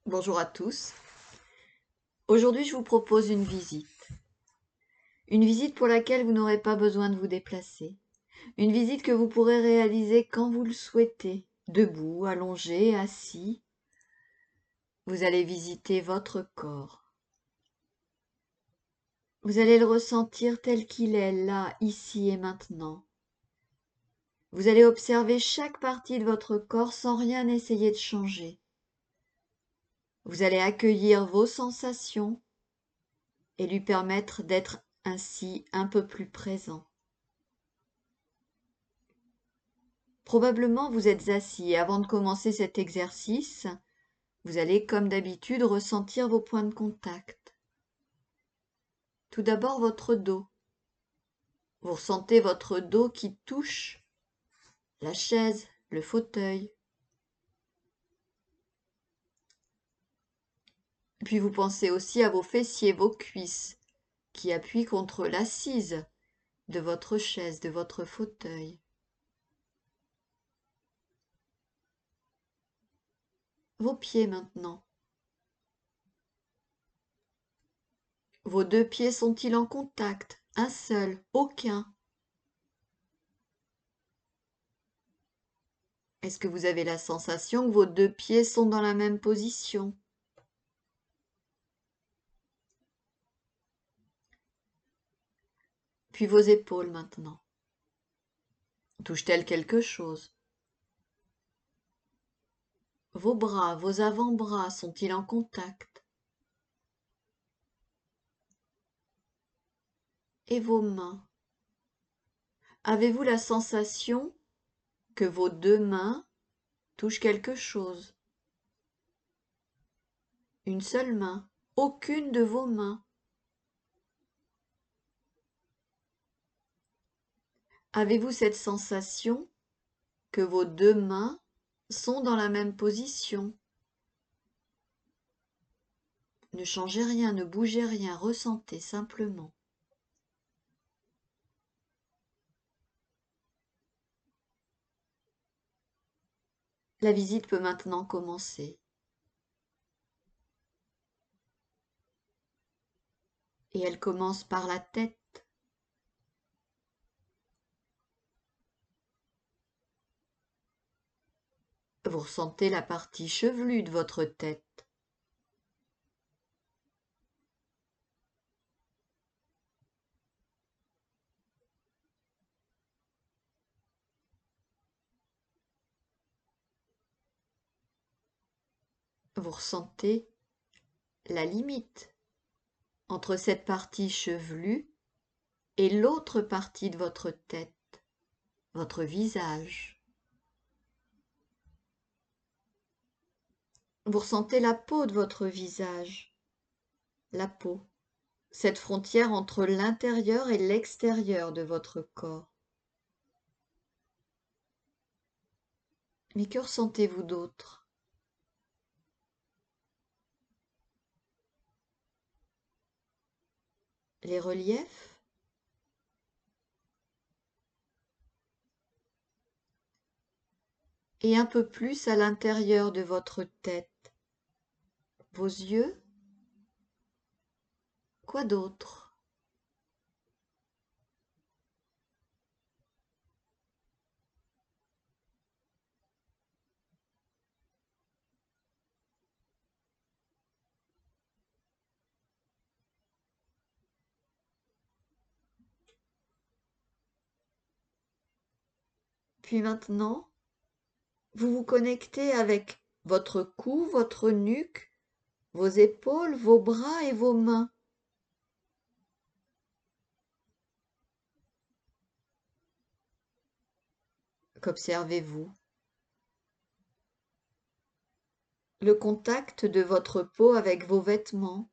Bonjour à tous. Aujourd'hui, je vous propose une visite. Une visite pour laquelle vous n'aurez pas besoin de vous déplacer. Une visite que vous pourrez réaliser quand vous le souhaitez, debout, allongé, assis. Vous allez visiter votre corps. Vous allez le ressentir tel qu'il est, là, ici et maintenant. Vous allez observer chaque partie de votre corps sans rien essayer de changer. Vous allez accueillir vos sensations et lui permettre d'être ainsi un peu plus présent. Probablement vous êtes assis et avant de commencer cet exercice, vous allez comme d'habitude ressentir vos points de contact. Tout d'abord votre dos. Vous ressentez votre dos qui touche la chaise, le fauteuil. Puis vous pensez aussi à vos fessiers, vos cuisses qui appuient contre l'assise de votre chaise, de votre fauteuil. Vos pieds maintenant. Vos deux pieds sont-ils en contact? Un seul? Aucun? Est-ce que vous avez la sensation que vos deux pieds sont dans la même position? Puis vos épaules maintenant. Touchent-elles quelque chose? Vos bras, vos avant-bras sont-ils en contact? Et vos mains? Avez-vous la sensation que vos deux mains touchent quelque chose? Une seule main, aucune de vos mains. Avez-vous cette sensation que vos deux mains sont dans la même position? Ne changez rien, ne bougez rien, ressentez simplement. La visite peut maintenant commencer. Et elle commence par la tête. Vous ressentez la partie chevelue de votre tête. Vous ressentez la limite entre cette partie chevelue et l'autre partie de votre tête, votre visage. Vous ressentez la peau de votre visage, la peau, cette frontière entre l'intérieur et l'extérieur de votre corps. Mais que ressentez-vous d'autre? Les reliefs? Et un peu plus à l'intérieur de votre tête. Vos yeux? Quoi d'autre? Puis maintenant, vous vous connectez avec votre cou, votre nuque, vos épaules, vos bras et vos mains. Qu'observez-vous? Le contact de votre peau avec vos vêtements.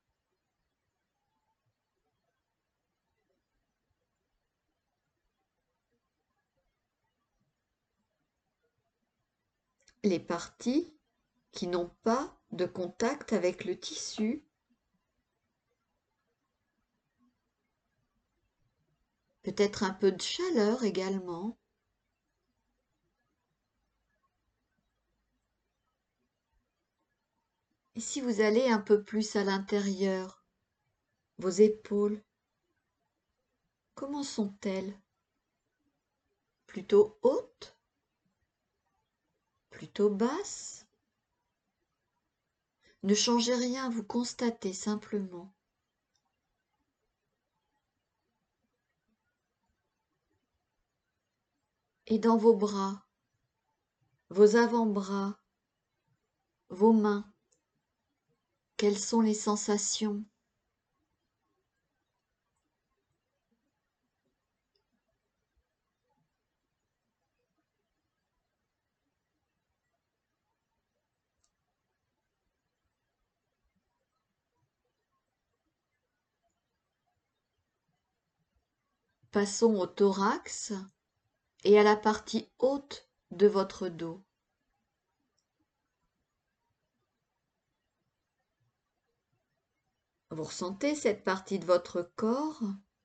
Les parties qui n'ont pas de contact avec le tissu. Peut-être un peu de chaleur également. Et si vous allez un peu plus à l'intérieur, vos épaules, comment sont-elles? Plutôt hautes? Plutôt basses? Ne changez rien, vous constatez simplement. Et dans vos bras, vos avant-bras, vos mains, quelles sont les sensations? Passons au thorax et à la partie haute de votre dos. Vous ressentez cette partie de votre corps?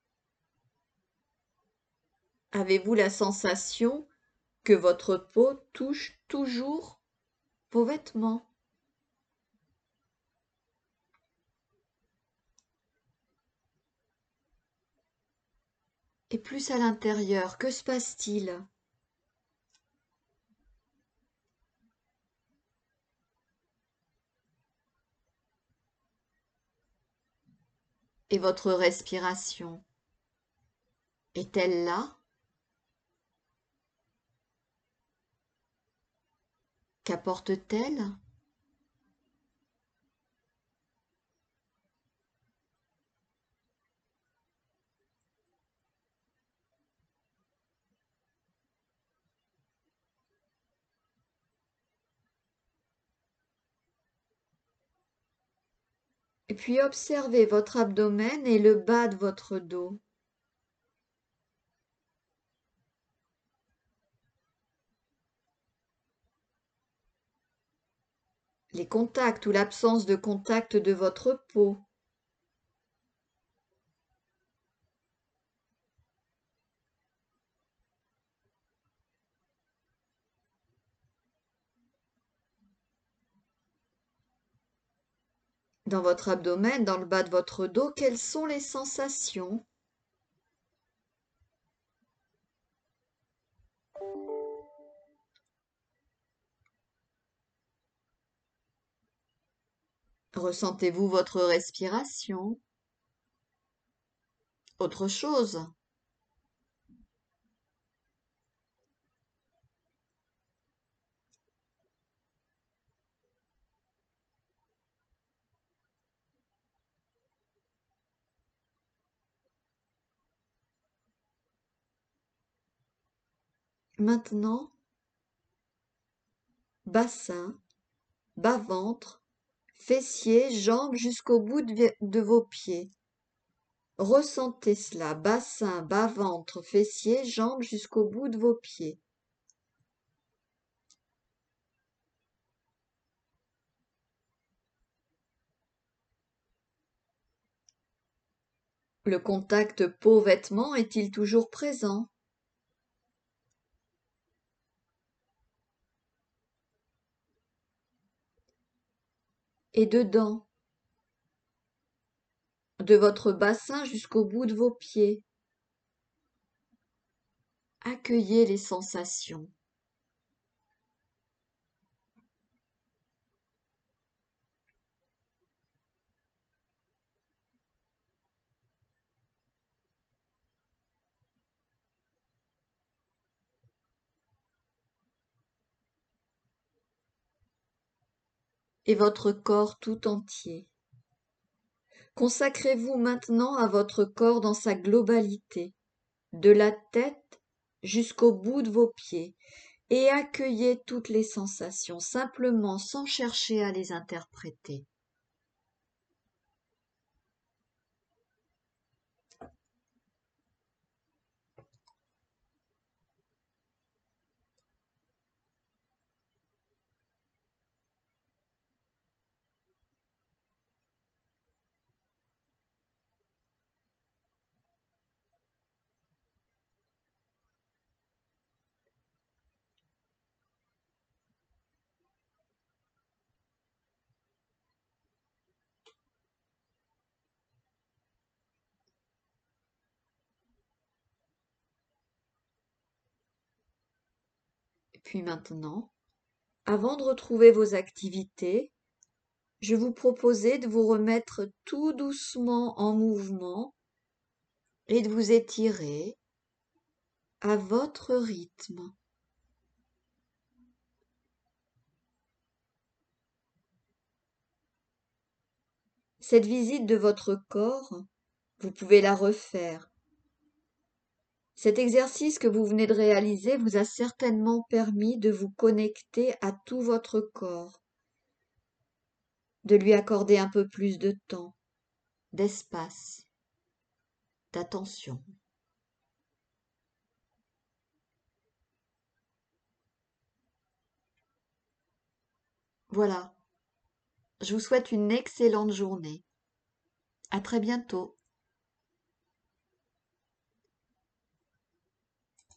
Avez-vous la sensation que votre peau touche toujours vos vêtements? Et plus à l'intérieur, que se passe-t-il? Et votre respiration, est-elle là? Qu'apporte-t-elle? Et puis observez votre abdomen et le bas de votre dos. Les contacts ou l'absence de contact de votre peau. Dans votre abdomen, dans le bas de votre dos, quelles sont les sensations? Ressentez-vous votre respiration? Autre chose? Maintenant, bassin, bas-ventre, fessiers, jambes jusqu'au bout de vos pieds. Ressentez cela, bassin, bas-ventre, fessiers, jambes jusqu'au bout de vos pieds. Le contact peau-vêtements est-il toujours présent? Et dedans, de votre bassin jusqu'au bout de vos pieds. Accueillez les sensations. Et votre corps tout entier. Consacrez-vous maintenant à votre corps dans sa globalité, de la tête jusqu'au bout de vos pieds, et accueillez toutes les sensations, simplement sans chercher à les interpréter. Puis maintenant, avant de retrouver vos activités, je vous proposais de vous remettre tout doucement en mouvement et de vous étirer à votre rythme. Cette visite de votre corps, vous pouvez la refaire. Cet exercice que vous venez de réaliser vous a certainement permis de vous connecter à tout votre corps, de lui accorder un peu plus de temps, d'espace, d'attention. Voilà, je vous souhaite une excellente journée. À très bientôt.